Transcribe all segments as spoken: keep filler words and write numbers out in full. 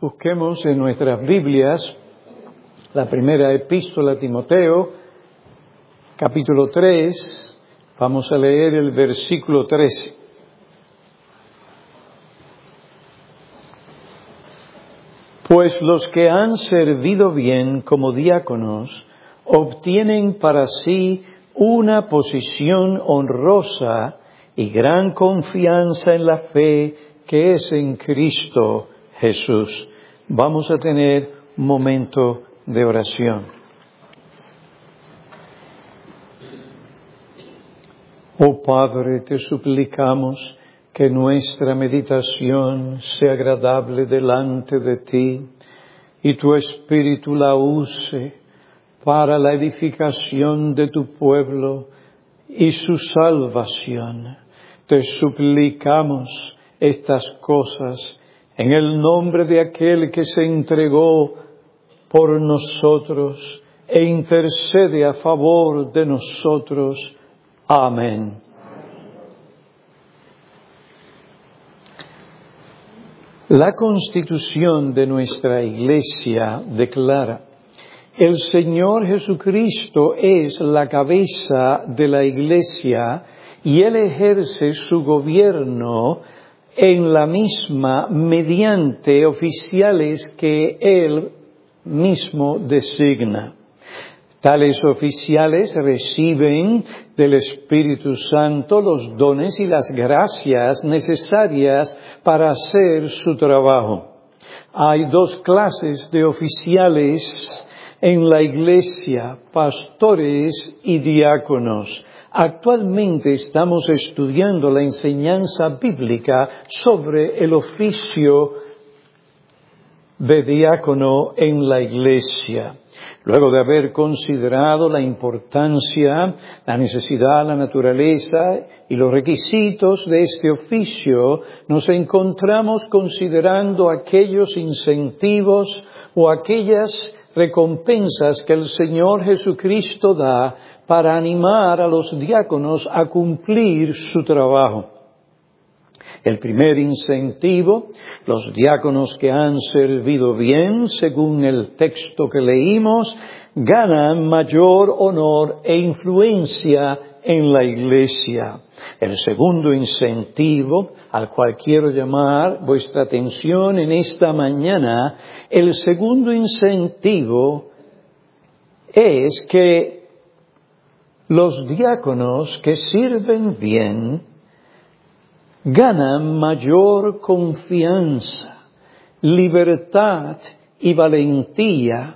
Busquemos en nuestras Biblias la primera epístola a Timoteo, capítulo tres, vamos a leer el versículo trece. Pues los que han servido bien como diáconos obtienen para sí una posición honrosa y gran confianza en la fe que es en Cristo Jesús. Vamos a tener un momento de oración. Oh Padre, te suplicamos que nuestra meditación sea agradable delante de ti y tu Espíritu la use para la edificación de tu pueblo y su salvación. Te suplicamos estas cosas en el nombre de aquel que se entregó por nosotros e intercede a favor de nosotros. Amén. La Constitución de nuestra Iglesia declara: el Señor Jesucristo es la cabeza de la Iglesia y Él ejerce su gobierno en la misma mediante oficiales que Él mismo designa. Tales oficiales reciben del Espíritu Santo los dones y las gracias necesarias para hacer su trabajo. Hay dos clases de oficiales en la Iglesia: pastores y diáconos. Actualmente estamos estudiando la enseñanza bíblica sobre el oficio de diácono en la Iglesia. Luego de haber considerado la importancia, la necesidad, la naturaleza y los requisitos de este oficio, nos encontramos considerando aquellos incentivos o aquellas recompensas que el Señor Jesucristo da para animar a los diáconos a cumplir su trabajo. El primer incentivo: los diáconos que han servido bien, según el texto que leímos, ganan mayor honor e influencia en la Iglesia. El segundo incentivo, al cual quiero llamar vuestra atención en esta mañana, el segundo incentivo es que los diáconos que sirven bien ganan mayor confianza, libertad y valentía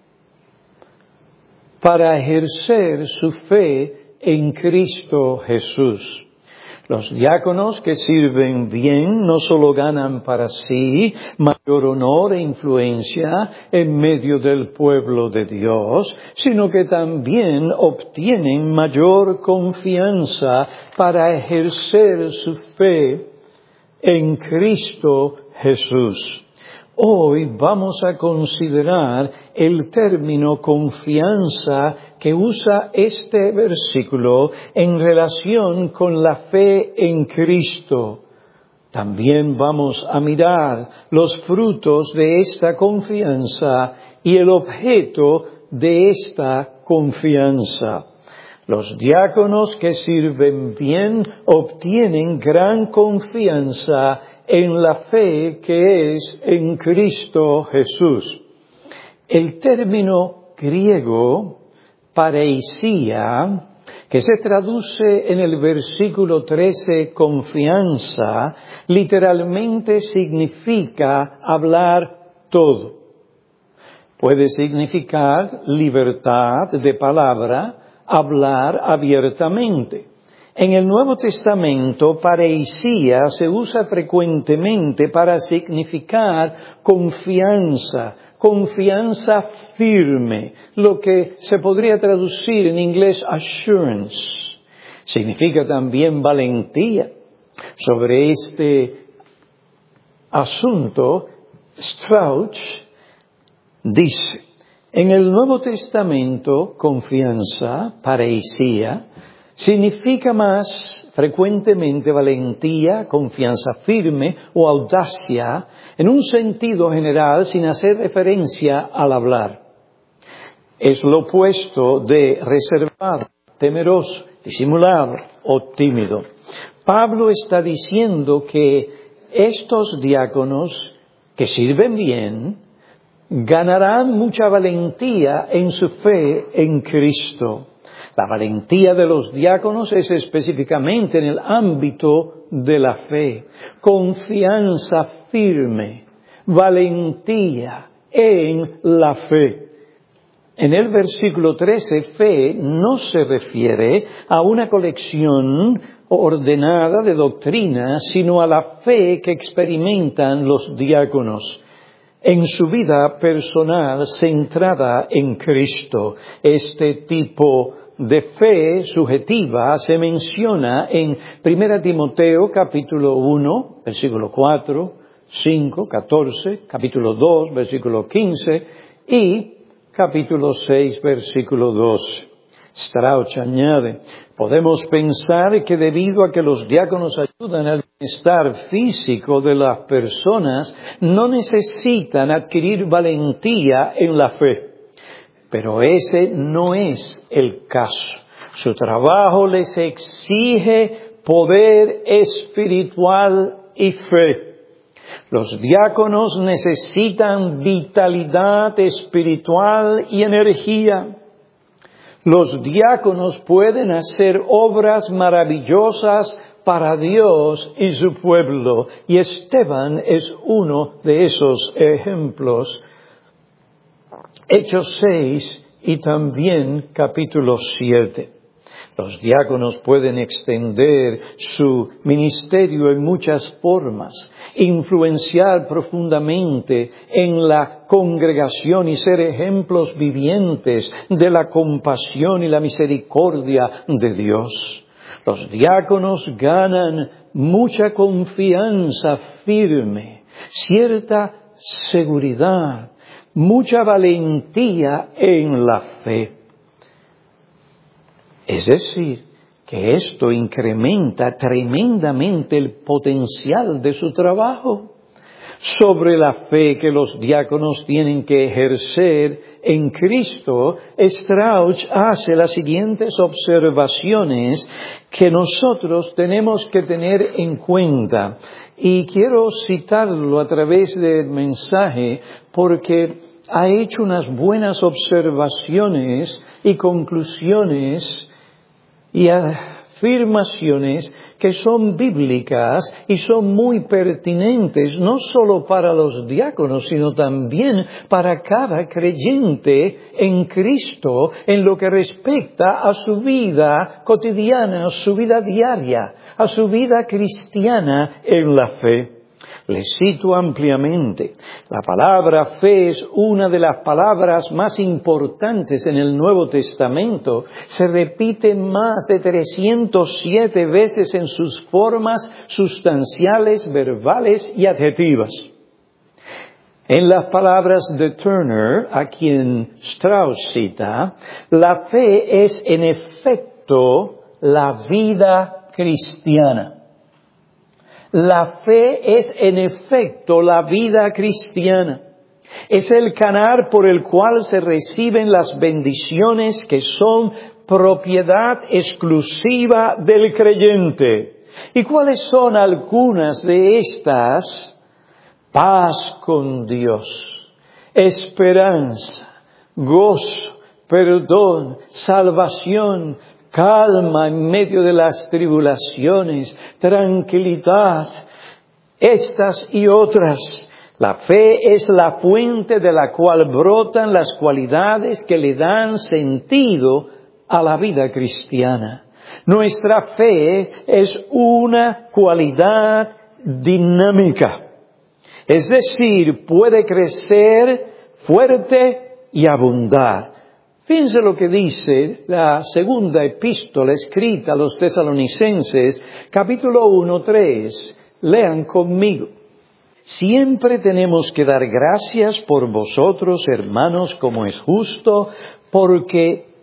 para ejercer su fe en Cristo Jesús. Los diáconos que sirven bien no solo ganan para sí mayor honor e influencia en medio del pueblo de Dios, sino que también obtienen mayor confianza para ejercer su fe en Cristo Jesús. Hoy vamos a considerar el término confianza que usa este versículo en relación con la fe en Cristo. También vamos a mirar los frutos de esta confianza y el objeto de esta confianza. Los diáconos que sirven bien obtienen gran confianza en la fe que es en Cristo Jesús. El término griego pareisia, que se traduce en el versículo trece confianza, literalmente significa hablar todo. Puede significar libertad de palabra, hablar abiertamente. En el Nuevo Testamento, pareisia se usa frecuentemente para significar confianza, confianza firme, lo que se podría traducir en inglés assurance. Significa también valentía. Sobre este asunto, Strauch dice: en el Nuevo Testamento, confianza, pareisia, Significa más frecuentemente valentía, confianza firme o audacia en un sentido general sin hacer referencia al hablar. Es lo opuesto de reservado, temeroso, disimulado o tímido. Pablo está diciendo que estos diáconos que sirven bien ganarán mucha valentía en su fe en Cristo. La valentía de los diáconos es específicamente en el ámbito de la fe. Confianza firme, valentía en la fe. En el versículo trece, fe no se refiere a una colección ordenada de doctrinas, sino a la fe que experimentan los diáconos en su vida personal centrada en Cristo. Este tipo de fe subjetiva se menciona en Primera Timoteo capítulo uno, versículo cuatro, cinco, catorce, capítulo dos, versículo quince y capítulo seis, versículo doce. Strauch añade, podemos pensar que debido a que los diáconos ayudan al bienestar físico de las personas, no necesitan adquirir valentía en la fe. Pero ese no es el caso. Su trabajo les exige poder espiritual y fe. Los diáconos necesitan vitalidad espiritual y energía. Los diáconos pueden hacer obras maravillosas para Dios y su pueblo, y Esteban es uno de esos ejemplos. Hechos seis y también capítulo siete. Los diáconos pueden extender su ministerio en muchas formas, influenciar profundamente en la congregación y ser ejemplos vivientes de la compasión y la misericordia de Dios. Los diáconos ganan mucha confianza firme, cierta seguridad, mucha valentía en la fe. Es decir, que esto incrementa tremendamente el potencial de su trabajo. Sobre la fe que los diáconos tienen que ejercer en Cristo, Strauch hace las siguientes observaciones que nosotros tenemos que tener en cuenta. Y quiero citarlo a través del mensaje porque ha hecho unas buenas observaciones y conclusiones y afirmaciones que son bíblicas y son muy pertinentes, no solo para los diáconos, sino también para cada creyente en Cristo en lo que respecta a su vida cotidiana, a su vida diaria, a su vida cristiana en la fe. Les cito ampliamente. La palabra fe es una de las palabras más importantes en el Nuevo Testamento. Se repite más de trescientas siete veces en sus formas sustanciales, verbales y adjetivas. En las palabras de Turner, a quien Strauch cita, la fe es en efecto la vida cristiana. La fe es en efecto la vida cristiana. Es el canal por el cual se reciben las bendiciones que son propiedad exclusiva del creyente. ¿Y cuáles son algunas de estas? Paz con Dios, esperanza, gozo, perdón, salvación, calma en medio de las tribulaciones, tranquilidad, estas y otras. La fe es la fuente de la cual brotan las cualidades que le dan sentido a la vida cristiana. Nuestra fe es una cualidad dinámica. Es decir, puede crecer fuerte y abundar. Fíjense lo que dice la segunda epístola escrita a los tesalonicenses, capítulo uno, tres. Lean conmigo. Siempre tenemos que dar gracias por vosotros, hermanos, como es justo, porque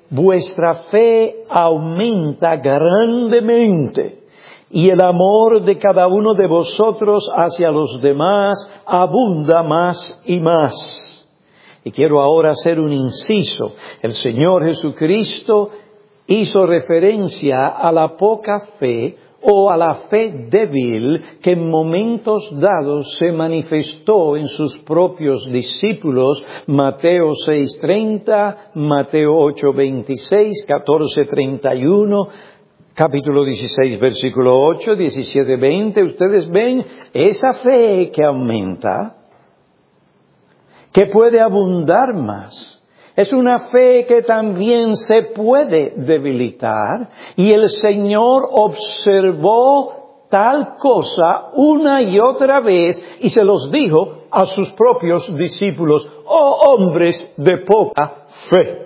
vuestra fe aumenta grandemente y el amor de cada uno de vosotros hacia los demás abunda más y más. Y quiero ahora hacer un inciso. El Señor Jesucristo hizo referencia a la poca fe o a la fe débil que en momentos dados se manifestó en sus propios discípulos. Mateo seis treinta, Mateo ocho veintiséis, catorce treinta y uno, capítulo dieciséis, versículo ocho, diecisiete veinte. Ustedes ven esa fe que aumenta, que puede abundar más. Es una fe que también se puede debilitar, y el Señor observó tal cosa una y otra vez y se los dijo a sus propios discípulos: oh hombres de poca fe.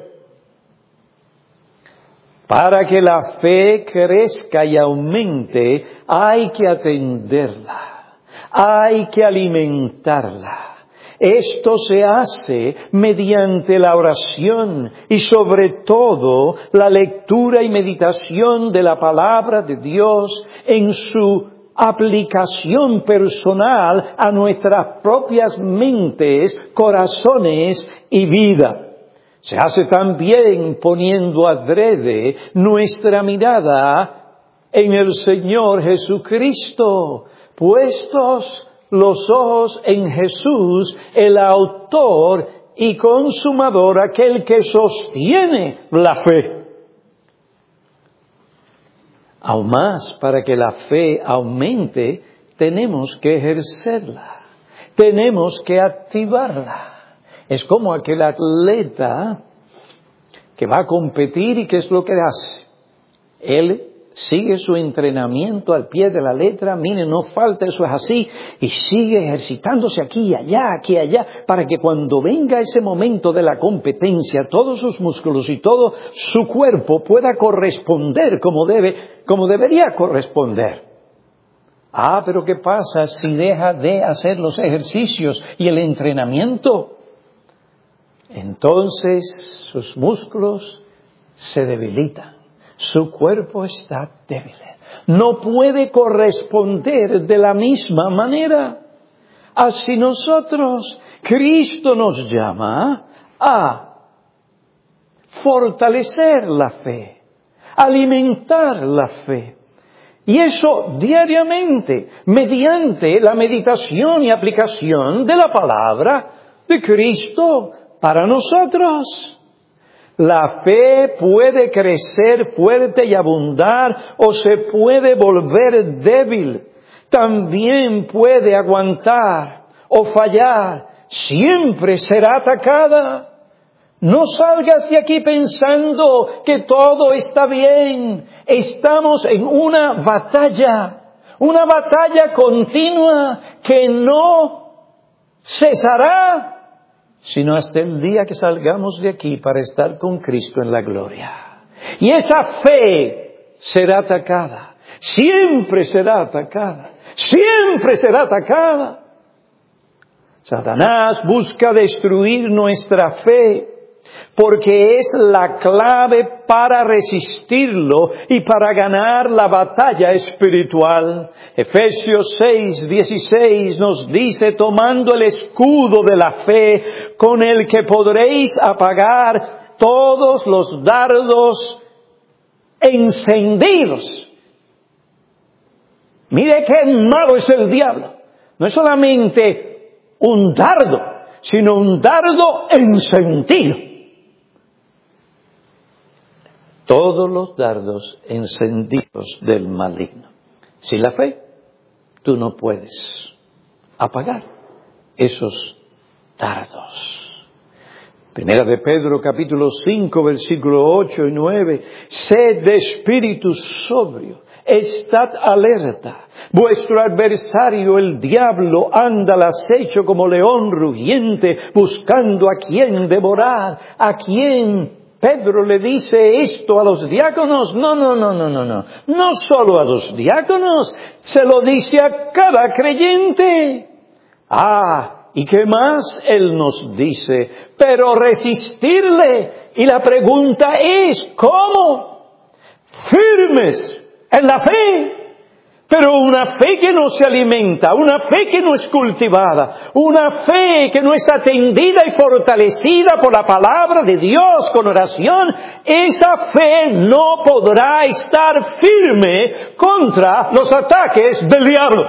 Para que la fe crezca y aumente, hay que atenderla, hay que alimentarla. Esto se hace mediante la oración y sobre todo la lectura y meditación de la palabra de Dios en su aplicación personal a nuestras propias mentes, corazones y vida. Se hace también poniendo adrede nuestra mirada en el Señor Jesucristo, puestos los ojos en Jesús, el autor y consumador, aquel que sostiene la fe. Aún más, para que la fe aumente, tenemos que ejercerla, tenemos que activarla. Es como aquel atleta que va a competir y ¿qué es lo que hace? Él sigue su entrenamiento al pie de la letra, mire, no falta, eso es así, y sigue ejercitándose aquí y allá, aquí y allá, para que cuando venga ese momento de la competencia, todos sus músculos y todo su cuerpo pueda corresponder como debe, como debería corresponder. Ah, pero ¿qué pasa si deja de hacer los ejercicios y el entrenamiento? Entonces sus músculos se debilitan. Su cuerpo está débil. No puede corresponder de la misma manera. Así nosotros, Cristo nos llama a fortalecer la fe, alimentar la fe. Y eso diariamente, mediante la meditación y aplicación de la palabra de Cristo para nosotros. La fe puede crecer fuerte y abundar o se puede volver débil. También puede aguantar o fallar. Siempre será atacada. No salgas de aquí pensando que todo está bien. Estamos en una batalla, una batalla continua que no cesará sino hasta el día que salgamos de aquí para estar con Cristo en la gloria. Y esa fe será atacada, siempre será atacada, siempre será atacada. Satanás busca destruir nuestra fe, porque es la clave para resistirlo y para ganar la batalla espiritual. Efesios seis dieciséis nos dice: tomando el escudo de la fe, con el que podréis apagar todos los dardos encendidos. Mire qué malo es el diablo. No es solamente un dardo, sino un dardo encendido. Todos los dardos encendidos del maligno. Sin la fe, tú no puedes apagar esos dardos. Primera de Pedro, capítulo cinco, versículo ocho y nueve. Sed de espíritu sobrio, estad alerta. Vuestro adversario, el diablo, anda al acecho como león rugiente, buscando a quien devorar, a quien. Pedro le dice esto a los diáconos. No, no, no, no, no, no. No solo a los diáconos, se lo dice a cada creyente. Ah, ¿Y qué más Él nos dice? Pero resistirle. Y la pregunta es, ¿cómo? Firmes en la fe. Pero una fe que no se alimenta, una fe que no es cultivada, una fe que no es atendida y fortalecida por la palabra de Dios con oración, esa fe no podrá estar firme contra los ataques del diablo.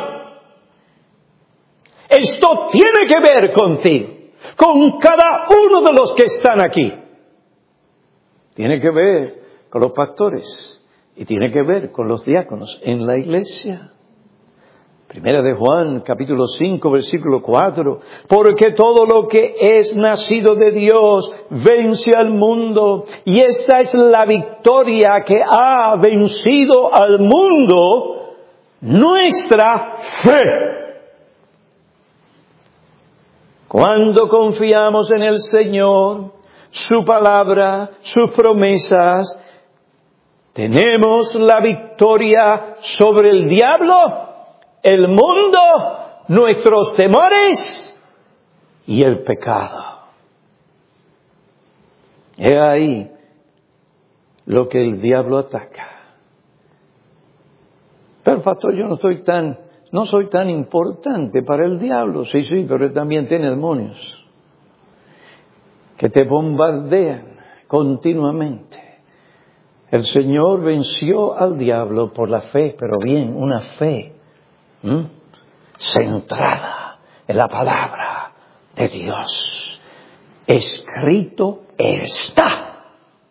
Esto tiene que ver contigo, con cada uno de los que están aquí. Tiene que ver con los pastores. Y tiene que ver con los diáconos en la iglesia. Primera de Juan, capítulo cinco, versículo cuatro. Porque todo lo que es nacido de Dios vence al mundo. Y esta es la victoria que ha vencido al mundo, nuestra fe. Cuando confiamos en el Señor, su palabra, sus promesas, tenemos la victoria sobre el diablo, el mundo, nuestros temores y el pecado. He ahí lo que el diablo ataca. Pero pastor, yo no estoy tan, no soy tan importante para el diablo. Sí, sí, pero él también tiene demonios que te bombardean continuamente. El Señor venció al diablo por la fe, pero bien, una fe ¿m? centrada en la palabra de Dios. Escrito está.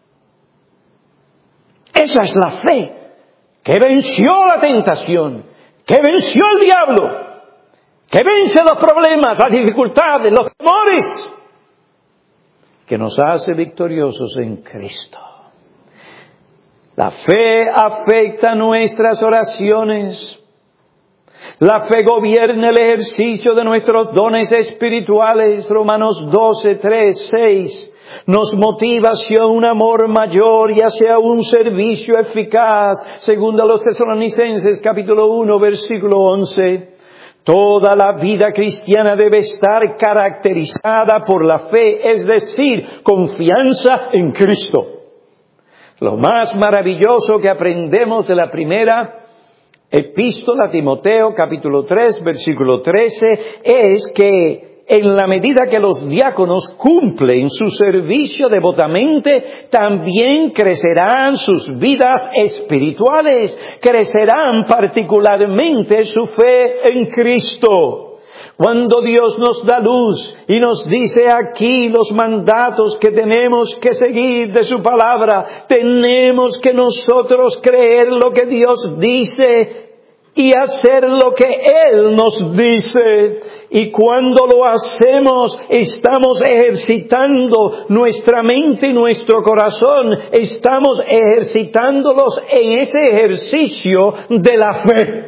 Esa es la fe que venció la tentación, que venció al diablo, que vence los problemas, las dificultades, los temores, que nos hace victoriosos en Cristo. La fe afecta nuestras oraciones. La fe gobierna el ejercicio de nuestros dones espirituales. Romanos doce, tres, seis. Nos motiva hacia un amor mayor y hacia un servicio eficaz. Según a los Tesalonicenses, capítulo uno, versículo once. Toda la vida cristiana debe estar caracterizada por la fe, es decir, confianza en Cristo. Lo más maravilloso que aprendemos de la primera epístola a Timoteo, capítulo tres, versículo trece, es que en la medida que los diáconos cumplen su servicio devotamente, también crecerán sus vidas espirituales, crecerán particularmente su fe en Cristo. Cuando Dios nos da luz y nos dice aquí los mandatos que tenemos que seguir de su palabra, tenemos que nosotros creer lo que Dios dice y hacer lo que Él nos dice. Y cuando lo hacemos, estamos ejercitando nuestra mente y nuestro corazón, estamos ejercitándolos en ese ejercicio de la fe.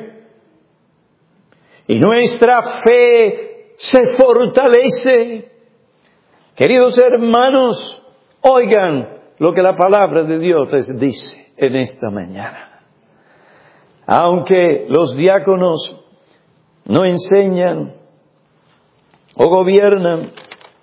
Y nuestra fe se fortalece. Queridos hermanos, oigan lo que la palabra de Dios les dice en esta mañana. Aunque los diáconos no enseñan o gobiernan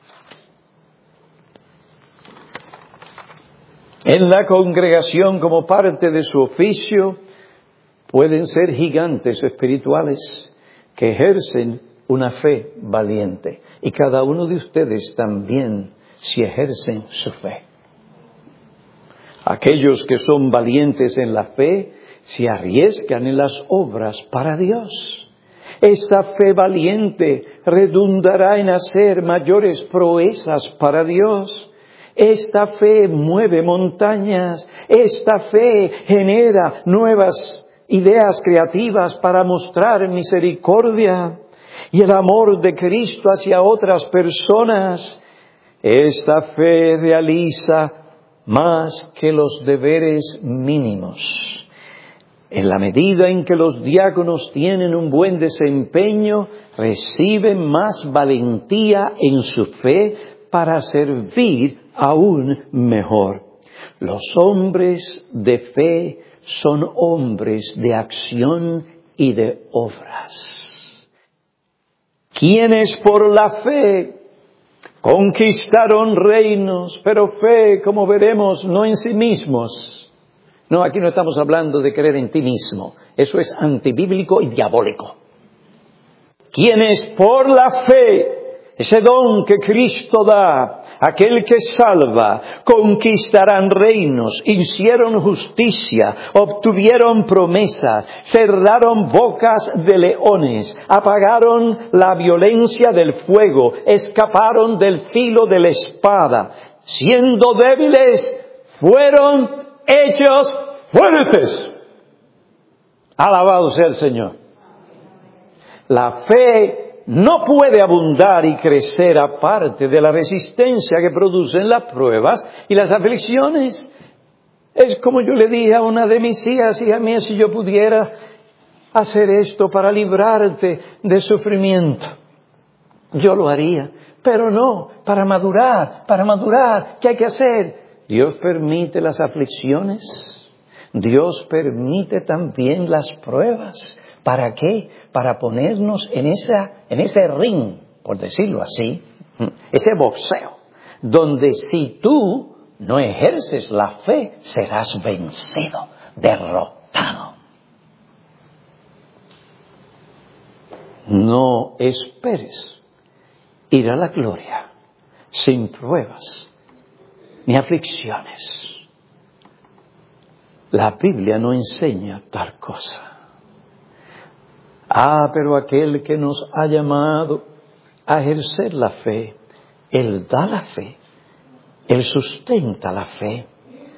en la congregación como parte de su oficio, pueden ser gigantes espirituales que ejercen una fe valiente. Y cada uno de ustedes también, si ejercen su fe. Aquellos que son valientes en la fe, se arriesgan en las obras para Dios. Esta fe valiente redundará en hacer mayores proezas para Dios. Esta fe mueve montañas. Esta fe genera nuevas ideas creativas para mostrar misericordia y el amor de Cristo hacia otras personas. Esta fe realiza más que los deberes mínimos. En la medida en que los diáconos tienen un buen desempeño, reciben más valentía en su fe para servir aún mejor. Los hombres de fe son hombres de acción y de obras. quienes por la fe conquistaron reinos, pero fe, como veremos, no en sí mismos. No, aquí no estamos hablando de creer en ti mismo. Eso es antibíblico y diabólico. Quienes por la fe, ese don que Cristo da, aquel que salva, conquistarán reinos, hicieron justicia, obtuvieron promesas, cerraron bocas de leones, apagaron la violencia del fuego, escaparon del filo de la espada, siendo débiles, fueron hechos fuertes. Alabado sea el Señor. La fe no puede abundar y crecer aparte de la resistencia que producen las pruebas y las aflicciones. Es como yo le dije a una de mis hijas, hija mía, si yo pudiera hacer esto para librarte de sufrimiento, yo lo haría. Pero no, para madurar, para madurar, ¿qué hay que hacer? Dios permite las aflicciones, Dios permite también las pruebas. ¿Para qué? Para ponernos en esa, en ese ring, por decirlo así, ese boxeo, donde si tú no ejerces la fe, serás vencido, derrotado. No esperes ir a la gloria sin pruebas ni aflicciones. La Biblia no enseña tal cosa. Ah, pero aquel que nos ha llamado a ejercer la fe, Él da la fe, Él sustenta la fe.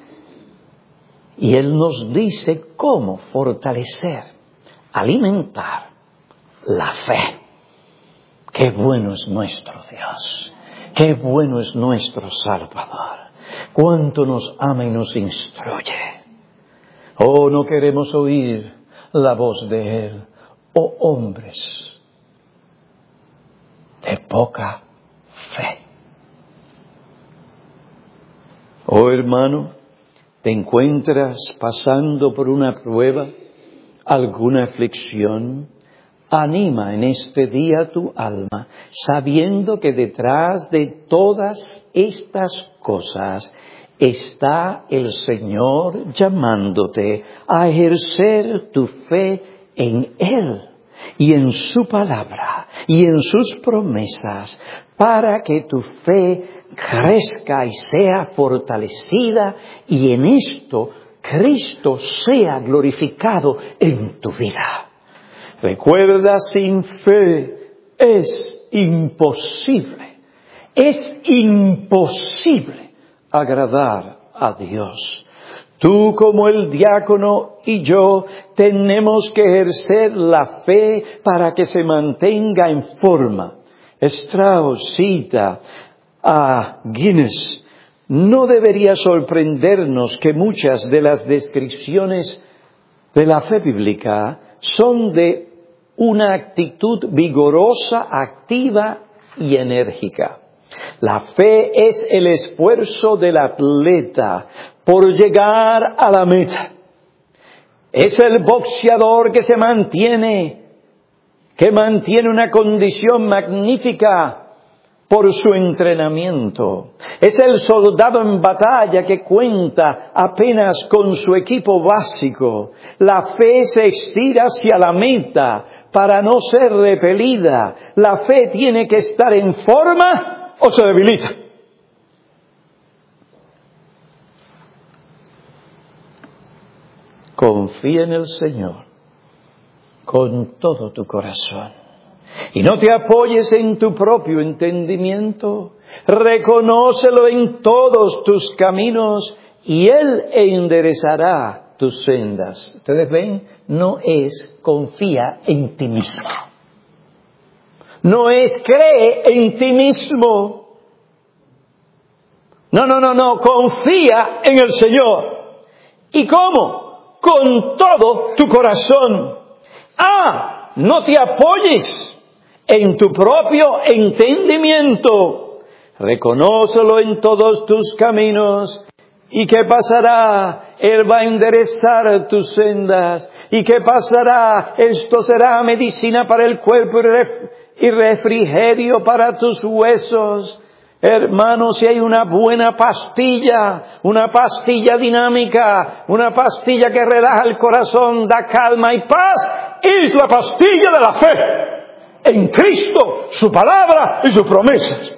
Y Él nos dice cómo fortalecer, alimentar la fe. Qué bueno es nuestro Dios, qué bueno es nuestro Salvador, cuánto nos ama y nos instruye. Oh, no queremos oír la voz de Él. Oh hombres de poca fe. Oh hermano, ¿te encuentras pasando por una prueba, alguna aflicción? Anima en este día tu alma, sabiendo que detrás de todas estas cosas está el Señor llamándote a ejercer tu fe en Él y en su palabra y en sus promesas, para que tu fe crezca y sea fortalecida, y en esto Cristo sea glorificado en tu vida. Recuerda, sin fe es imposible, es imposible agradar a Dios. Tú como el diácono y yo tenemos que ejercer la fe para que se mantenga en forma. Strauss cita a Guinness: no debería sorprendernos que muchas de las descripciones de la fe bíblica son de una actitud vigorosa, activa y enérgica. La fe es el esfuerzo del atleta por llegar a la meta. Es el boxeador que se mantiene, que mantiene una condición magnífica por su entrenamiento. Es el soldado en batalla que cuenta apenas con su equipo básico. La fe se estira hacia la meta para no ser repelida. La fe tiene que estar en forma o se debilita. Confía en el Señor con todo tu corazón y no te apoyes en tu propio entendimiento. Reconócelo en todos tus caminos y Él enderezará tus sendas. Ustedes ven, no es confía en ti mismo. No es cree en ti mismo. No, no, no, no. Confía en el Señor. ¿Y cómo? Con todo tu corazón. Ah, no te apoyes en tu propio entendimiento. Reconócelo en todos tus caminos. ¿Y qué pasará? Él va a enderezar tus sendas. ¿Y qué pasará? Esto será medicina para el cuerpo y refrigerio para tus huesos. Hermanos, si hay una buena pastilla, una pastilla dinámica, una pastilla que relaja el corazón, da calma y paz, es la pastilla de la fe en Cristo, su palabra y sus promesas.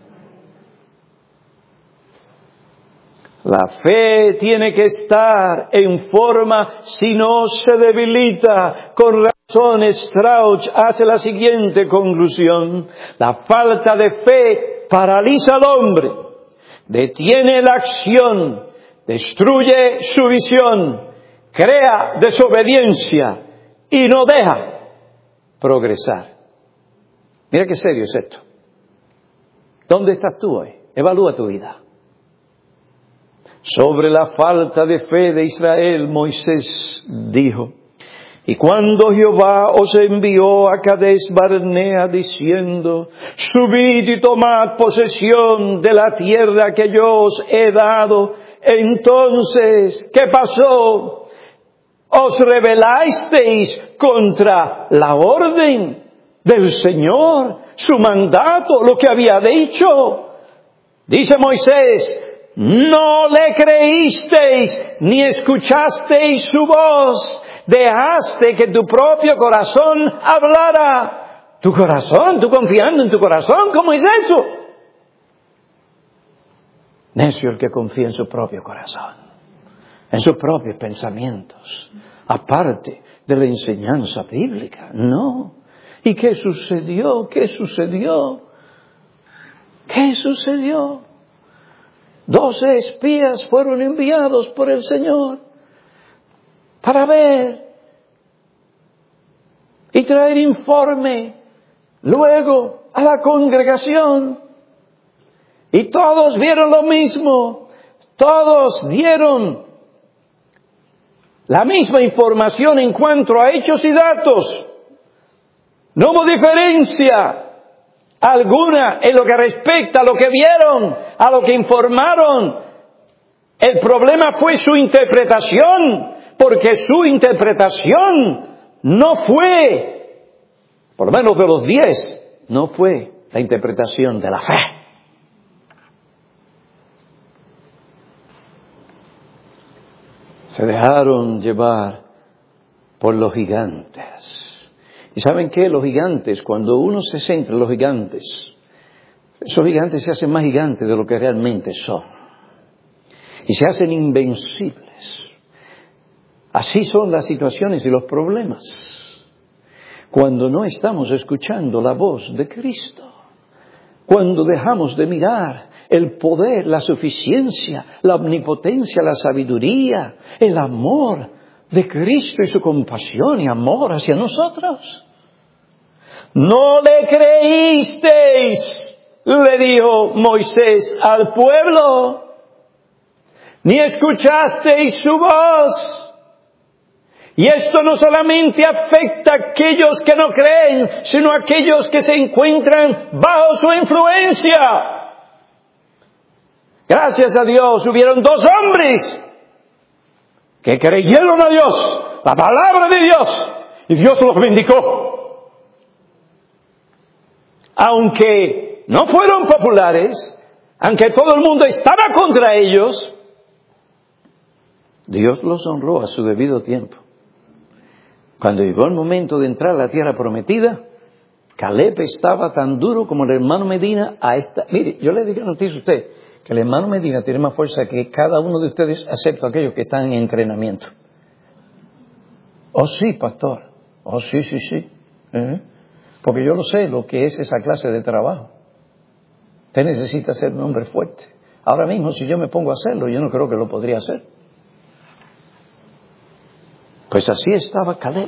La fe tiene que estar en forma, si no se debilita. Con razón, Strauch hace la siguiente conclusión: la falta de fe paraliza al hombre, detiene la acción, destruye su visión, crea desobediencia y no deja progresar. Mira qué serio es esto. ¿Dónde estás tú hoy? Evalúa tu vida. Sobre la falta de fe de Israel, Moisés dijo: y cuando Jehová os envió a Cades Barnea diciendo: subid y tomad posesión de la tierra que yo os he dado, entonces, ¿qué pasó? Os rebelasteis contra la orden del Señor, su mandato, lo que había dicho. Dice Moisés: no le creísteis ni escuchasteis su voz. Dejaste que tu propio corazón hablara. Tu corazón, tú confiando en tu corazón, ¿cómo es eso? Necio el que confía en su propio corazón, en sus propios pensamientos, aparte de la enseñanza bíblica. No. ¿Y qué sucedió? ¿Qué sucedió? ¿Qué sucedió? Doce espías fueron enviados por el Señor para ver y traer informe luego a la congregación. Y todos vieron lo mismo. Todos dieron la misma información en cuanto a hechos y datos. No hubo diferencia alguna en lo que respecta a lo que vieron, a lo que informaron. El problema fue su interpretación, porque su interpretación no fue, por lo menos de los diez, no fue la interpretación de la fe. Se dejaron llevar por los gigantes. ¿Y saben qué? Los gigantes, cuando uno se centra en los gigantes, esos gigantes se hacen más gigantes de lo que realmente son. Y se hacen invencibles. Así son las situaciones y los problemas. Cuando no estamos escuchando la voz de Cristo. Cuando dejamos de mirar el poder, la suficiencia, la omnipotencia, la sabiduría, el amor de Cristo y su compasión y amor hacia nosotros. No le creísteis, le dijo Moisés al pueblo, ni escuchasteis su voz. Y esto no solamente afecta a aquellos que no creen, sino a aquellos que se encuentran bajo su influencia. Gracias a Dios, hubieron dos hombres que creyeron a Dios, la palabra de Dios, y Dios los vindicó. Aunque no fueron populares, aunque todo el mundo estaba contra ellos, Dios los honró a su debido tiempo. Cuando llegó el momento de entrar a la tierra prometida, Caleb estaba tan duro como el hermano Medina a esta. Mire, yo le digo a noticia a usted que el hermano Medina tiene más fuerza que cada uno de ustedes, excepto aquellos que están en entrenamiento. Oh sí, pastor. Oh sí, sí, sí. ¿Eh? Porque yo lo sé lo que es esa clase de trabajo. Usted necesita ser un hombre fuerte. Ahora mismo, si yo me pongo a hacerlo, yo no creo que lo podría hacer. Pues así estaba Caleb.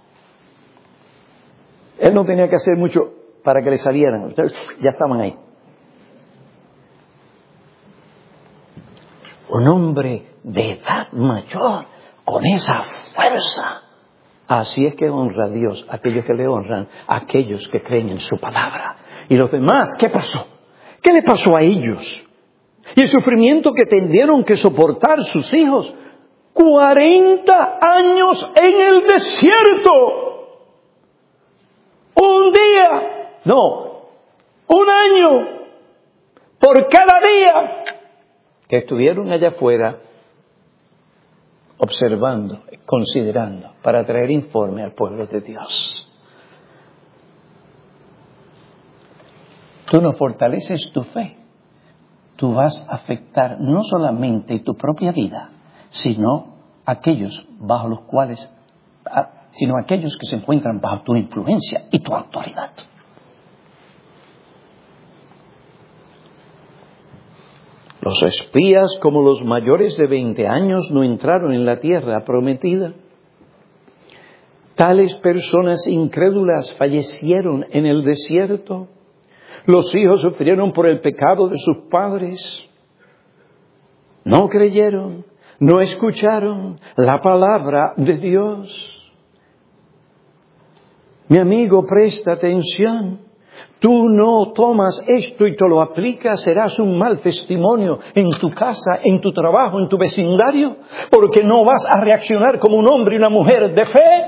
Él no tenía que hacer mucho para que le salieran. Ustedes ya estaban ahí. Un hombre de edad mayor, con esa fuerza. Así es que honra a Dios, aquellos que le honran, aquellos que creen en su palabra. Y los demás, ¿qué pasó? ¿Qué le pasó a ellos? Y el sufrimiento que tendieron que soportar sus hijos. cuarenta años en el desierto. Un día No, un año por cada día que estuvieron allá afuera observando, considerando, para traer informe al pueblo de Dios. Tú no fortaleces tu fe, tú vas a afectar no solamente tu propia vida, sino aquellos bajo los cuales, sino aquellos que se encuentran bajo tu influencia y tu autoridad. Los espías, como los mayores de veinte años, no entraron en la tierra prometida. Tales personas incrédulas fallecieron en el desierto. Los hijos sufrieron por el pecado de sus padres. No creyeron, no escucharon la palabra de Dios. Mi amigo, presta atención. Tú no tomas esto y te lo aplicas, serás un mal testimonio en tu casa, en tu trabajo, en tu vecindario, porque no vas a reaccionar como un hombre y una mujer de fe.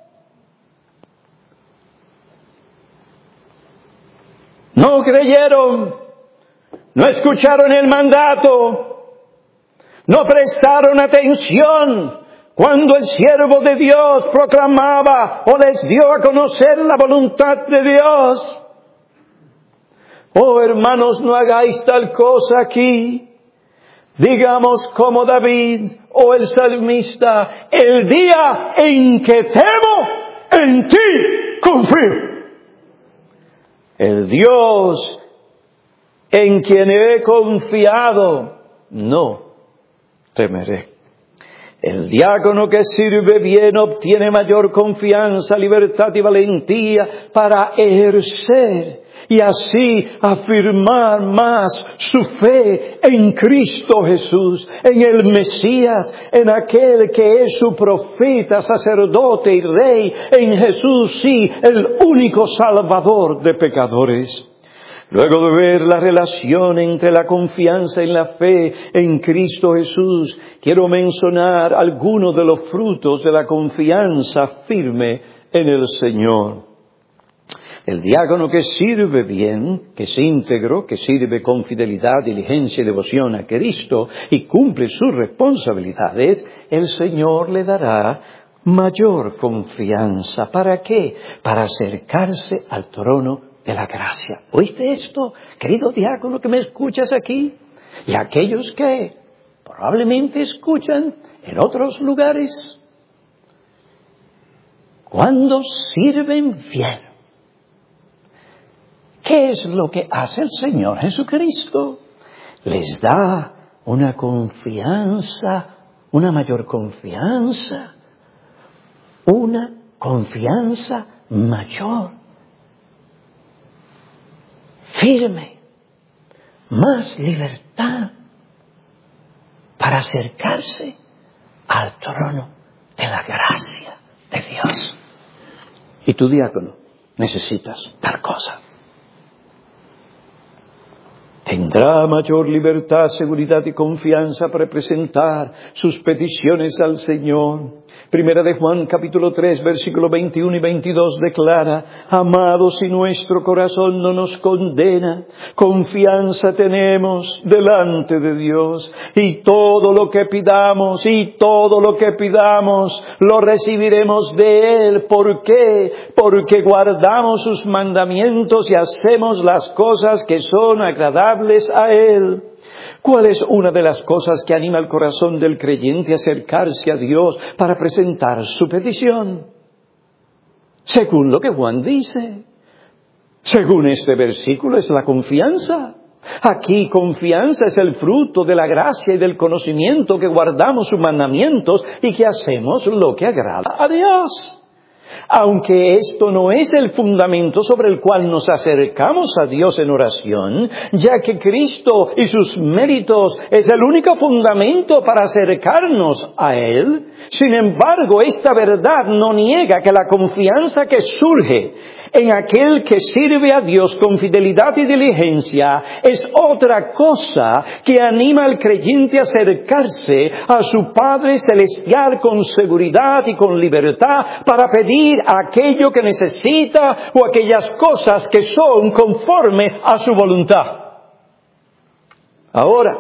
No creyeron, no escucharon el mandato, no prestaron atención cuando el siervo de Dios proclamaba o les dio a conocer la voluntad de Dios. Oh, hermanos, no hagáis tal cosa aquí. Digamos como David o el salmista, el día en que temo, en ti confío. El Dios en quien he confiado, no temeré. El diácono que sirve bien obtiene mayor confianza, libertad y valentía para ejercer y así afirmar más su fe en Cristo Jesús, en el Mesías, en aquel que es su profeta, sacerdote y rey, en Jesús, sí, el único salvador de pecadores. Luego de ver la relación entre la confianza y la fe en Cristo Jesús, quiero mencionar algunos de los frutos de la confianza firme en el Señor. El diácono que sirve bien, que es íntegro, que sirve con fidelidad, diligencia y devoción a Cristo y cumple sus responsabilidades, el Señor le dará mayor confianza. ¿Para qué? Para acercarse al trono de la gracia. ¿Oíste esto, querido diácono que me escuchas aquí? Y aquellos que probablemente escuchan en otros lugares. Cuando sirven bien, ¿qué es lo que hace el Señor Jesucristo? Les da una confianza, una mayor confianza, una confianza mayor, firme, más libertad para acercarse al trono de la gracia de Dios. Y tu diácono necesitas tal cosa. Tendrá mayor libertad, seguridad y confianza para presentar sus peticiones al Señor. Primera de Juan, capítulo tres, versículo veintiuno y veintidós declara: amados, si nuestro corazón no nos condena, confianza tenemos delante de Dios, y todo lo que pidamos, y todo lo que pidamos, lo recibiremos de Él. ¿Por qué? Porque guardamos sus mandamientos y hacemos las cosas que son agradables a Él. ¿Cuál es una de las cosas que anima el corazón del creyente a acercarse a Dios para presentar su petición? Según lo que Juan dice, según este versículo, es la confianza. Aquí confianza es el fruto de la gracia y del conocimiento, que guardamos sus mandamientos y que hacemos lo que agrada a Dios. Aunque esto no es el fundamento sobre el cual nos acercamos a Dios en oración, ya que Cristo y sus méritos es el único fundamento para acercarnos a Él, sin embargo, esta verdad no niega que la confianza que surge en aquel que sirve a Dios con fidelidad y diligencia es otra cosa que anima al creyente a acercarse a su Padre Celestial con seguridad y con libertad para pedir pedir aquello que necesita o aquellas cosas que son conforme a su voluntad. Ahora,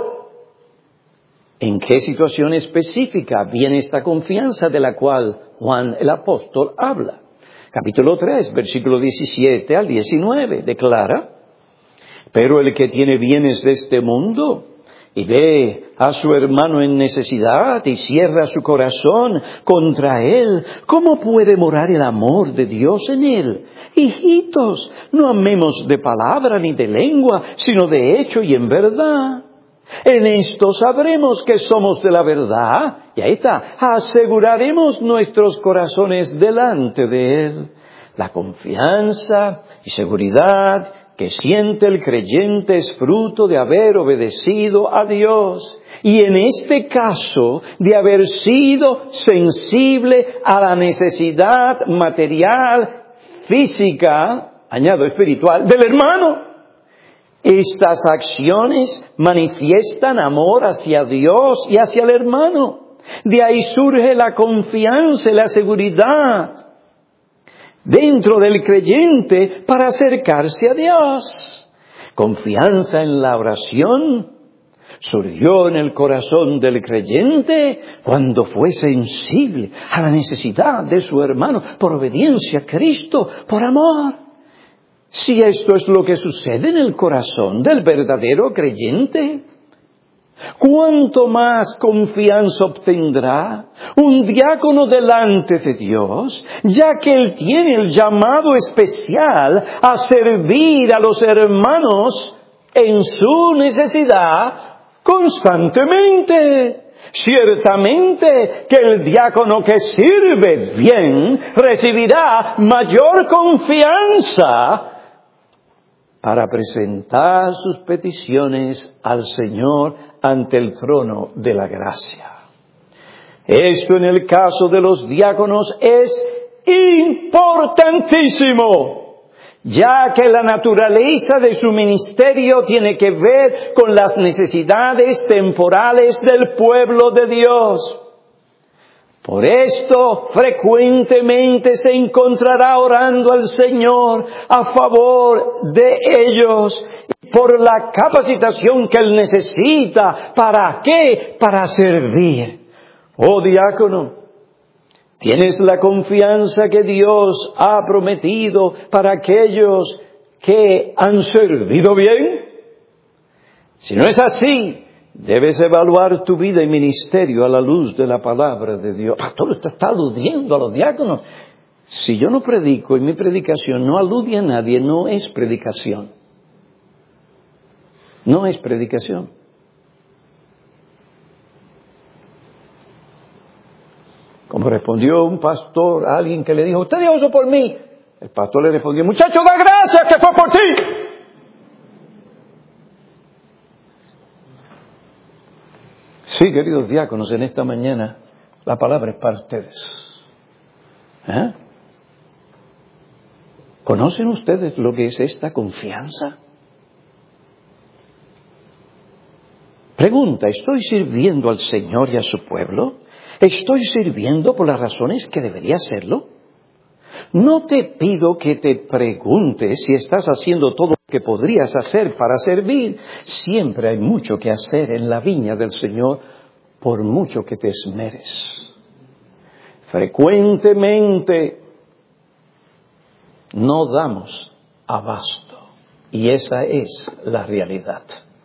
¿en qué situación específica viene esta confianza de la cual Juan el apóstol habla? Capítulo tres, versículo diecisiete al diecinueve, declara: pero el que tiene bienes de este mundo y ve a su hermano en necesidad y cierra su corazón contra él, ¿cómo puede morar el amor de Dios en él? Hijitos, no amemos de palabra ni de lengua, sino de hecho y en verdad. En esto sabremos que somos de la verdad, y ahí está, aseguraremos nuestros corazones delante de Él. La confianza y seguridad que siente el creyente es fruto de haber obedecido a Dios, y en este caso de haber sido sensible a la necesidad material, física, añado espiritual, del hermano. Estas acciones manifiestan amor hacia Dios y hacia el hermano. De ahí surge la confianza y la seguridad dentro del creyente para acercarse a Dios. Confianza en la oración surgió en el corazón del creyente cuando fue sensible a la necesidad de su hermano por obediencia a Cristo, por amor. Si esto es lo que sucede en el corazón del verdadero creyente, ¿cuánto más confianza obtendrá un diácono delante de Dios, ya que él tiene el llamado especial a servir a los hermanos en su necesidad constantemente? Ciertamente que el diácono que sirve bien recibirá mayor confianza para presentar sus peticiones al Señor ante el trono de la gracia. Esto en el caso de los diáconos es importantísimo, ya que la naturaleza de su ministerio tiene que ver con las necesidades temporales del pueblo de Dios. Por esto, frecuentemente se encontrará orando al Señor a favor de ellos, por la capacitación que Él necesita. ¿Para qué? Para servir. Oh diácono, ¿tienes la confianza que Dios ha prometido para aquellos que han servido bien? Si no es así, debes evaluar tu vida y ministerio a la luz de la palabra de Dios. Pastor, usted está aludiendo a los diáconos. Si yo no predico y mi predicación no alude a nadie, no es predicación. No es predicación. Como respondió un pastor a alguien que le dijo: usted dio eso por mí. El pastor le respondió: muchacho, da gracias que fue por ti. Sí, queridos diáconos, en esta mañana la palabra es para ustedes. ¿Eh? ¿Conocen ustedes lo que es esta confianza? Pregunta: ¿estoy sirviendo al Señor y a su pueblo? ¿Estoy sirviendo por las razones que debería hacerlo? No te pido que te preguntes si estás haciendo todo lo que podrías hacer para servir. Siempre hay mucho que hacer en la viña del Señor, por mucho que te esmeres. Frecuentemente no damos abasto, y esa es la realidad.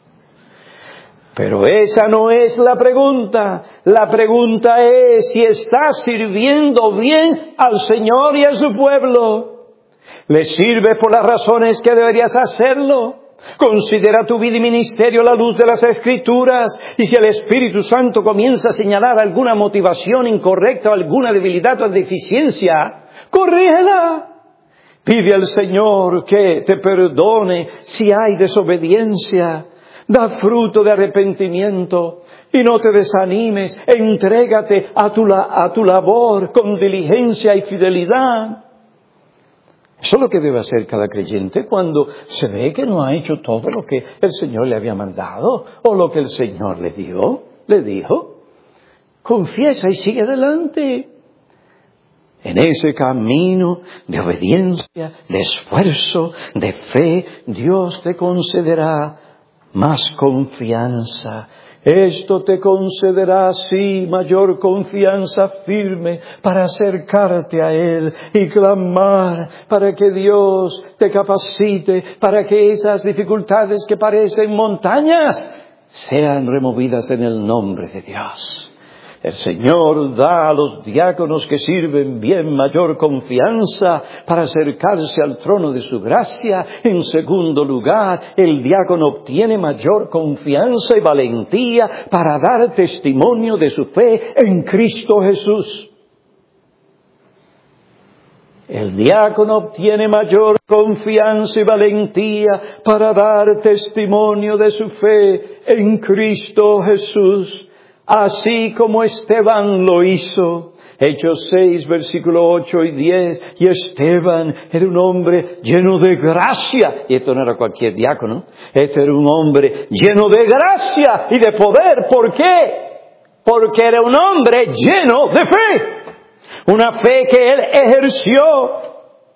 Pero esa no es la pregunta. La pregunta es si estás sirviendo bien al Señor y a su pueblo. ¿Le sirve por las razones que deberías hacerlo? Considera tu vida y ministerio a la luz de las Escrituras, y si el Espíritu Santo comienza a señalar alguna motivación incorrecta o alguna debilidad o deficiencia, corrígela. Pide al Señor que te perdone si hay desobediencia. Da fruto de arrepentimiento y no te desanimes. Entrégate a tu, a tu labor con diligencia y fidelidad. Eso es lo que debe hacer cada creyente cuando se ve que no ha hecho todo lo que el Señor le había mandado o lo que el Señor le dio, le dijo. Confiesa y sigue adelante. En ese camino de obediencia, de esfuerzo, de fe, Dios te concederá más confianza. Esto te concederá, sí, mayor confianza firme para acercarte a Él y clamar para que Dios te capacite, para que esas dificultades que parecen montañas sean removidas en el nombre de Dios. El Señor da a los diáconos que sirven bien mayor confianza para acercarse al trono de su gracia. En segundo lugar, el diácono obtiene mayor confianza y valentía para dar testimonio de su fe en Cristo Jesús. El diácono obtiene mayor confianza y valentía para dar testimonio de su fe en Cristo Jesús. Así como Esteban lo hizo. Hechos seis, versículo ocho y diez. Y Esteban era un hombre lleno de gracia. Y esto no era cualquier diácono. Este era un hombre lleno de gracia y de poder. ¿Por qué? Porque era un hombre lleno de fe. Una fe que él ejerció.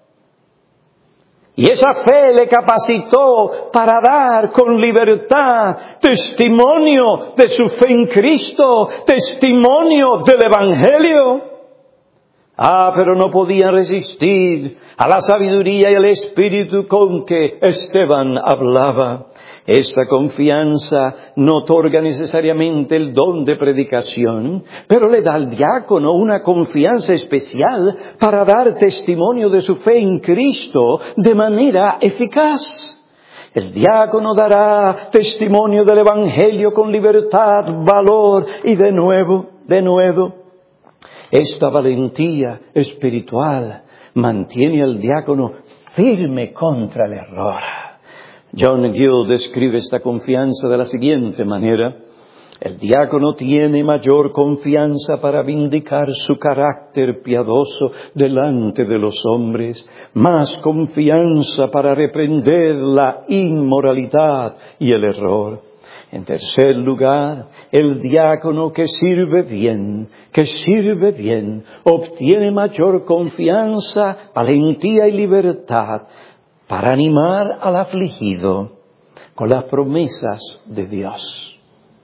Y esa fe le capacitó para dar con libertad testimonio de su fe en Cristo, testimonio del Evangelio. Ah, pero no podían resistir a la sabiduría y al espíritu con que Esteban hablaba. Esta confianza no otorga necesariamente el don de predicación, pero le da al diácono una confianza especial para dar testimonio de su fe en Cristo de manera eficaz. El diácono dará testimonio del Evangelio con libertad, valor y de nuevo, de nuevo. Esta valentía espiritual mantiene al diácono firme contra el error. John Gill describe esta confianza de la siguiente manera. El diácono tiene mayor confianza para vindicar su carácter piadoso delante de los hombres, más confianza para reprender la inmoralidad y el error. En tercer lugar, el diácono que sirve bien, que sirve bien, obtiene mayor confianza, valentía y libertad para animar al afligido con las promesas de Dios.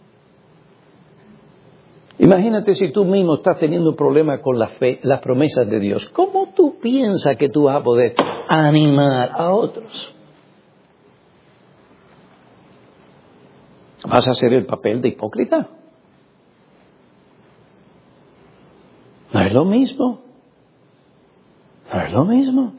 Imagínate si tú mismo estás teniendo un problema con la fe, las promesas de Dios. ¿Cómo tú piensas que tú vas a poder animar a otros? ¿Vas a hacer el papel de hipócrita? No es lo mismo. No es lo mismo.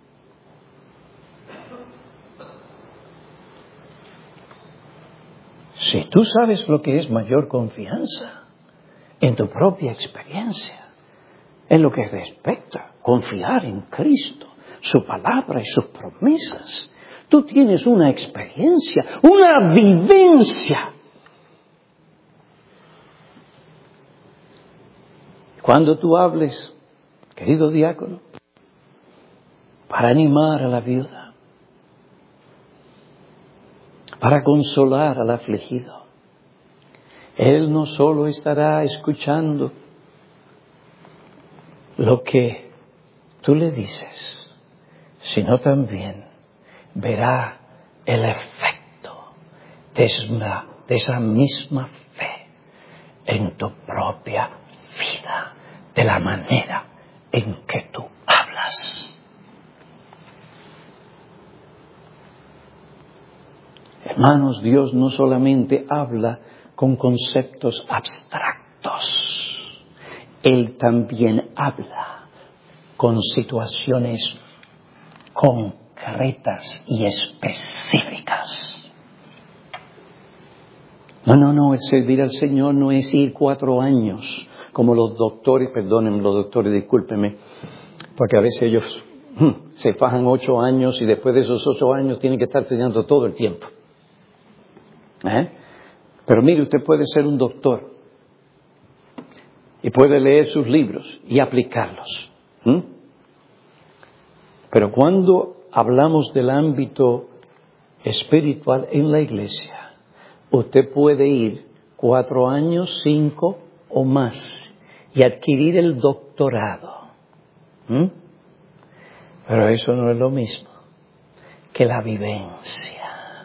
Si tú sabes lo que es mayor confianza en tu propia experiencia, en lo que respecta confiar en Cristo, su palabra y sus promesas, tú tienes una experiencia, una vivencia. Cuando tú hables, querido diácono, para animar a la viuda, para consolar al afligido, Él no solo estará escuchando lo que tú le dices, sino también verá el efecto de esa, de esa misma fe en tu propia vida, de la manera en que tú hablas. Hermanos, Dios no solamente habla con conceptos abstractos, Él también habla con situaciones concretas y específicas. No, no, no, el servir al Señor no es ir cuatro años, como los doctores, perdonen los doctores, discúlpenme, porque a veces ellos hmm, se fajan ocho años y después de esos ocho años tienen que estar estudiando todo el tiempo. ¿Eh? Pero mire, usted puede ser un doctor y puede leer sus libros y aplicarlos. ¿Mm? Pero cuando hablamos del ámbito espiritual en la iglesia, usted puede ir cuatro años, cinco o más y adquirir el doctorado ¿Mm? Pero eso no es lo mismo que la vivencia.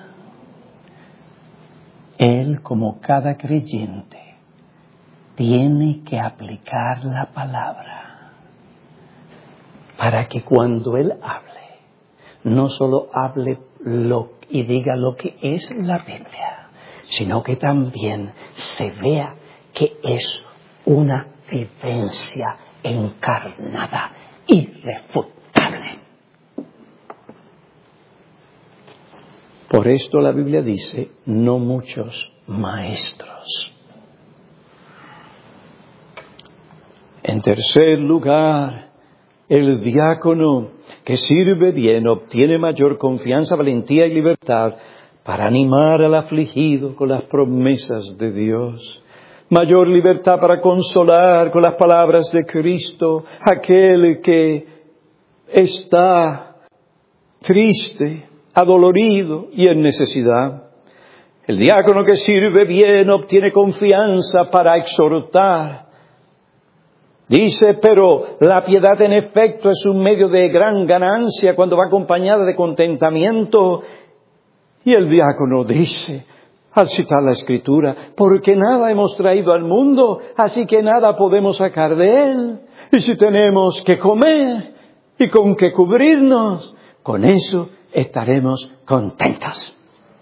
Él, como cada creyente, tiene que aplicar la palabra para que cuando Él hable, no solo hable lo, y diga lo que es la Biblia, sino que también se vea que es una vivencia encarnada, irrefutable. Por esto la Biblia dice, no muchos maestros. En tercer lugar, el diácono que sirve bien obtiene mayor confianza, valentía y libertad para animar al afligido con las promesas de Dios. Mayor libertad para consolar con las palabras de Cristo aquel que está triste, adolorido y en necesidad. El diácono que sirve bien obtiene confianza para exhortar. Dice, pero la piedad en efecto es un medio de gran ganancia cuando va acompañada de contentamiento. Y el diácono dice, al citar la Escritura, porque nada hemos traído al mundo, así que nada podemos sacar de él. Y si tenemos que comer y con qué cubrirnos, con eso estaremos contentos.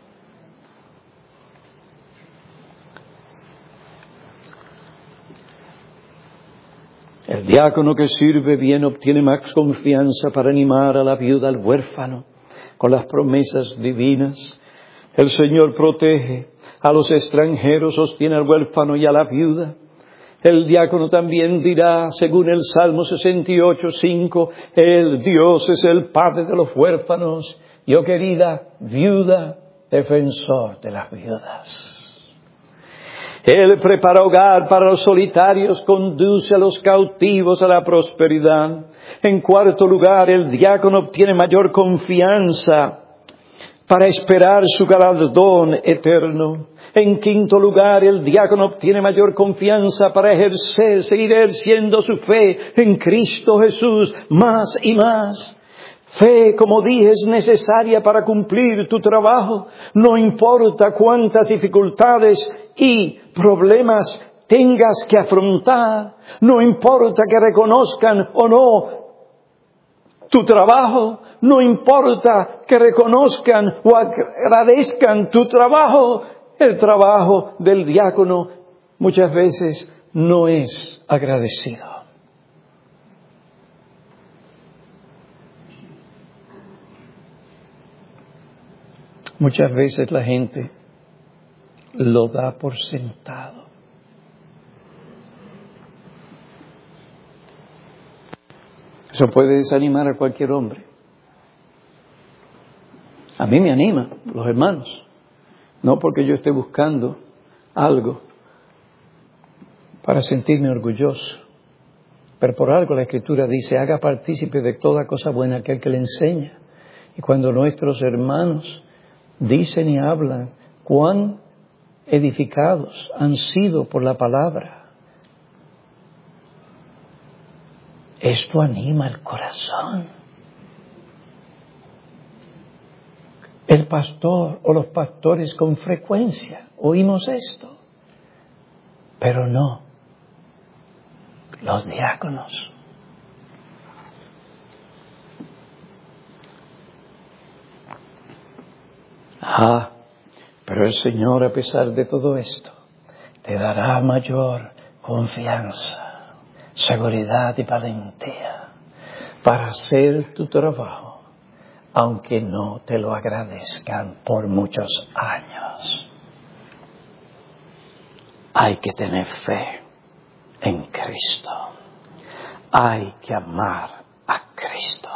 El diácono que sirve bien obtiene más confianza para animar a la viuda, al huérfano, con las promesas divinas. El Señor protege a los extranjeros, sostiene al huérfano y a la viuda. El diácono también dirá, según el Salmo sesenta y ocho, cinco, el Dios es el Padre de los huérfanos. Yo, querida viuda, defensor de las viudas. Él prepara hogar para los solitarios, conduce a los cautivos a la prosperidad. En cuarto lugar, el diácono obtiene mayor confianza para esperar su galardón eterno. En quinto lugar, el diácono obtiene mayor confianza para ejercer, seguir ejerciendo su fe en Cristo Jesús más y más. Fe, como dije, es necesaria para cumplir tu trabajo. No importa cuántas dificultades y problemas tengas que afrontar. No importa que reconozcan o no tu trabajo. No importa que reconozcan o agradezcan tu trabajo. El trabajo del diácono muchas veces no es agradecido. Muchas veces la gente lo da por sentado. Eso puede desanimar a cualquier hombre. A mí me anima, los hermanos. No porque yo esté buscando algo para sentirme orgulloso. Pero por algo la Escritura dice, haga partícipe de toda cosa buena aquel que le enseña. Y cuando nuestros hermanos dicen y hablan cuán edificados han sido por la palabra, esto anima el corazón. El pastor o los pastores con frecuencia oímos esto, pero no los diáconos. Ah, pero el Señor, a pesar de todo esto, te dará mayor confianza, seguridad y valentía para hacer tu trabajo, aunque no te lo agradezcan por muchos años. Hay que tener fe en Cristo. Hay que amar a Cristo.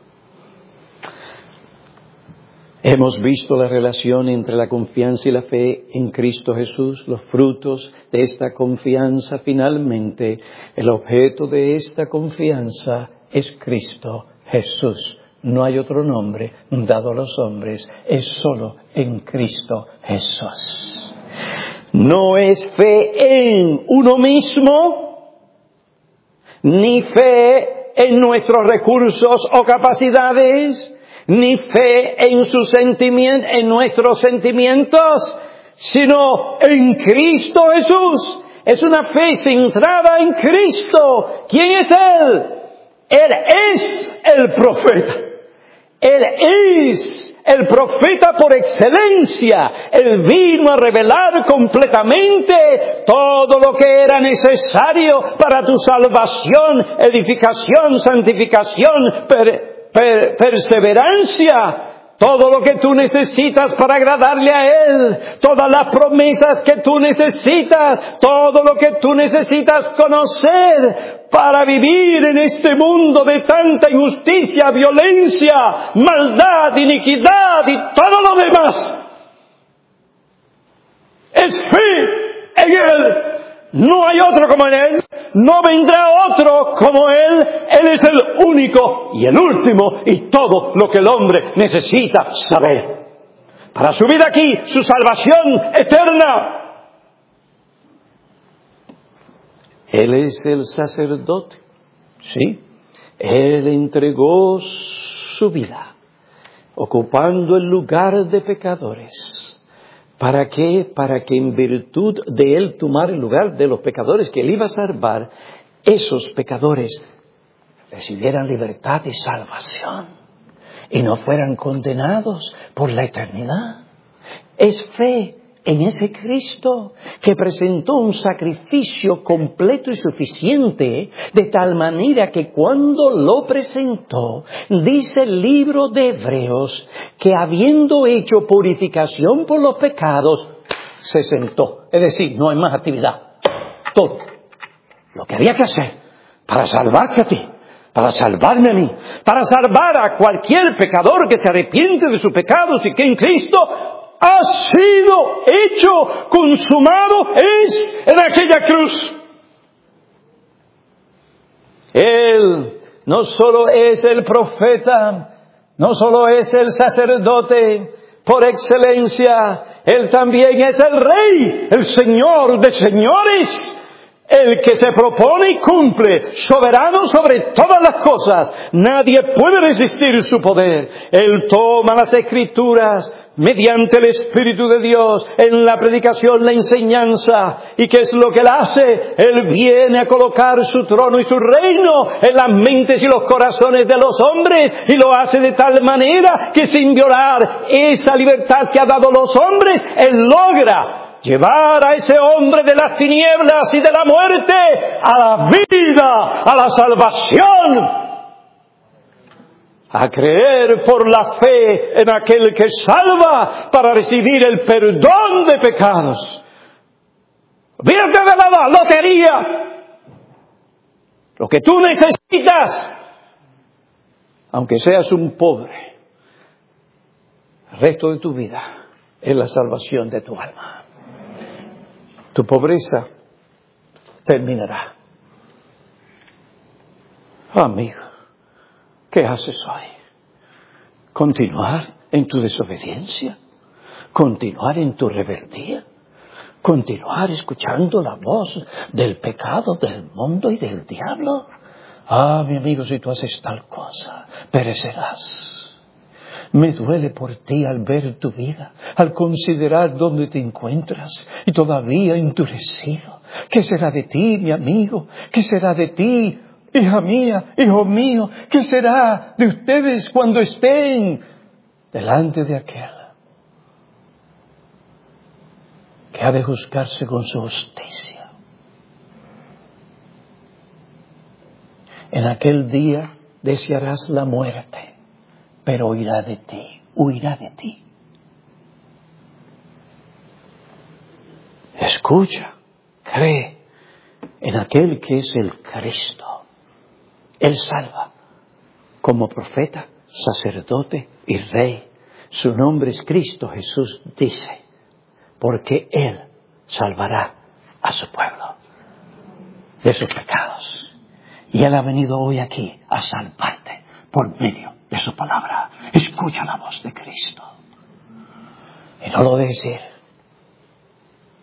Hemos visto la relación entre la confianza y la fe en Cristo Jesús, los frutos de esta confianza. Finalmente, el objeto de esta confianza es Cristo Jesús. No hay otro nombre dado a los hombres, es solo en Cristo Jesús. No es fe en uno mismo, ni fe en nuestros recursos o capacidades, ni fe en sus sentimientos, en nuestros sentimientos, sino en Cristo Jesús. Es una fe centrada en Cristo. ¿Quién es Él? Él es el profeta. Él es el profeta por excelencia. Él vino a revelar completamente todo lo que era necesario para tu salvación, edificación, santificación, per, per, perseverancia. Todo lo que tú necesitas para agradarle a Él, todas las promesas que tú necesitas, todo lo que tú necesitas conocer para vivir en este mundo de tanta injusticia, violencia, maldad, iniquidad y todo lo demás. Es fe en Él. No hay otro como Él, no vendrá otro como Él. Él es el único y el último y todo lo que el hombre necesita saber para su vida aquí, su salvación eterna. Él es el sacerdote, sí. Él entregó su vida, ocupando el lugar de pecadores. ¿Para qué? Para que en virtud de Él tomar el lugar de los pecadores que Él iba a salvar, esos pecadores recibieran libertad y salvación y no fueran condenados por la eternidad. Es fe en ese Cristo que presentó un sacrificio completo y suficiente, de tal manera que cuando lo presentó, dice el libro de Hebreos, que habiendo hecho purificación por los pecados, se sentó. Es decir, no hay más actividad. Todo lo que había que hacer para salvarte a ti, para salvarme a mí, para salvar a cualquier pecador que se arrepiente de sus pecados y que en Cristo ha sido hecho, consumado es en aquella cruz. Él no solo es el profeta, no solo es el sacerdote por excelencia, Él también es el Rey, el Señor de señores, el que se propone y cumple, soberano sobre todas las cosas. Nadie puede resistir su poder. Él toma las Escrituras mediante el Espíritu de Dios, en la predicación, la enseñanza. ¿Y qué es lo que Él hace? Él viene a colocar su trono y su reino en las mentes y los corazones de los hombres, y lo hace de tal manera que sin violar esa libertad que ha dado los hombres, Él logra llevar a ese hombre de las tinieblas y de la muerte a la vida, a la salvación, a creer por la fe en aquel que salva para recibir el perdón de pecados. Olvídate de la lotería. Lo que tú necesitas, aunque seas un pobre, el resto de tu vida es la salvación de tu alma. Tu pobreza terminará. Amigo, ¿qué haces hoy? ¿Continuar en tu desobediencia? ¿Continuar en tu rebeldía? ¿Continuar escuchando la voz del pecado, del mundo y del diablo? Ah, mi amigo, si tú haces tal cosa, perecerás. Me duele por ti al ver tu vida, al considerar dónde te encuentras y todavía endurecido. ¿Qué será de ti, mi amigo? ¿Qué será de ti, hija mía, hijo mío? ¿Qué será de ustedes cuando estén delante de aquel que ha de juzgarse con su justicia? En aquel día desearás la muerte, pero huirá de ti, huirá de ti. Escucha, cree en aquel que es el Cristo. Él salva como profeta, sacerdote y rey. Su nombre es Cristo Jesús, dice, porque Él salvará a su pueblo de sus pecados. Y Él ha venido hoy aquí a salvarte por medio de su palabra. Escucha la voz de Cristo y no lo dejes ir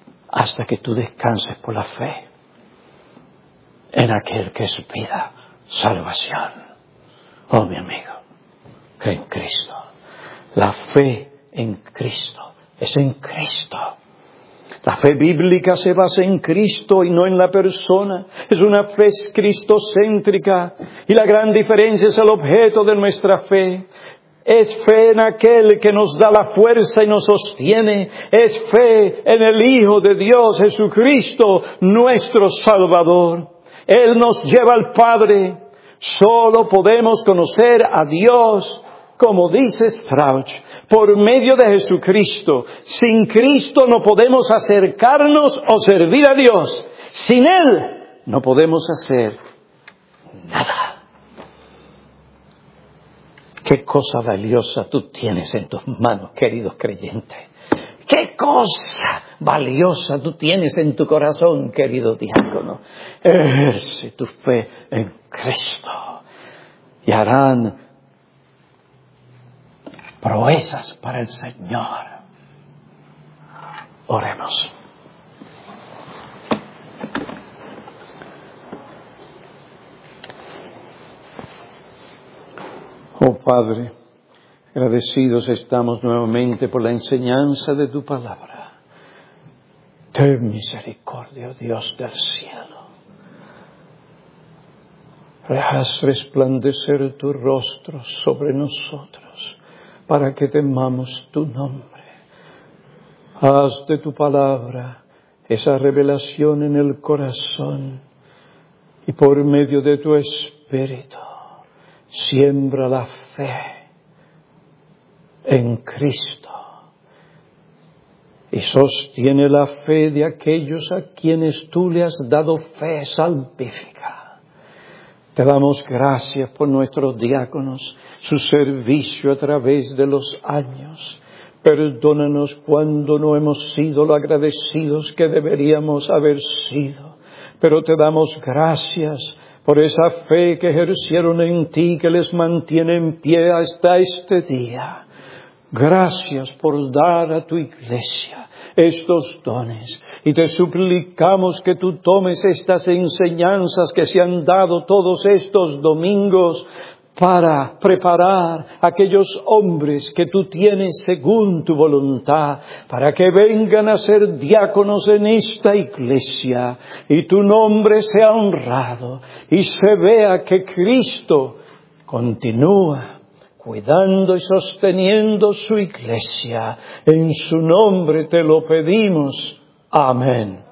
hasta que tú descanses por la fe en aquel que es vida, salvación. Oh, mi amigo, cree en Cristo. La fe en Cristo es en Cristo. La fe bíblica se basa en Cristo y no en la persona. Es una fe cristocéntrica y la gran diferencia es el objeto de nuestra fe. Es fe en aquel que nos da la fuerza y nos sostiene. Es fe en el Hijo de Dios, Jesucristo, nuestro Salvador. Él nos lleva al Padre. Solo podemos conocer a Dios, como dice Strauch, por medio de Jesucristo. Sin Cristo no podemos acercarnos o servir a Dios. Sin Él no podemos hacer nada. Qué cosa valiosa tú tienes en tus manos, querido creyente. Qué cosa valiosa tú tienes en tu corazón, querido diácono. Ejerce tu fe en Cristo y harán proezas para el Señor. Oremos. Oh Padre, agradecidos estamos nuevamente por la enseñanza de tu palabra. Ten misericordia, oh Dios del cielo. Haz resplandecer tu rostro sobre nosotros para que temamos tu nombre. Haz de tu palabra esa revelación en el corazón y por medio de tu Espíritu siembra la fe en Cristo y sostiene la fe de aquellos a quienes tú le has dado fe salvífica. Te damos gracias por nuestros diáconos, su servicio a través de los años. Perdónanos cuando no hemos sido lo agradecidos que deberíamos haber sido, pero te damos gracias por esa fe que ejercieron en ti, que les mantiene en pie hasta este día. Gracias por dar a tu iglesia estos dones y te suplicamos que tú tomes estas enseñanzas que se han dado todos estos domingos para preparar a aquellos hombres que tú tienes según tu voluntad, para que vengan a ser diáconos en esta iglesia y tu nombre sea honrado y se vea que Cristo continúa cuidando y sosteniendo su iglesia. En su nombre te lo pedimos. Amén.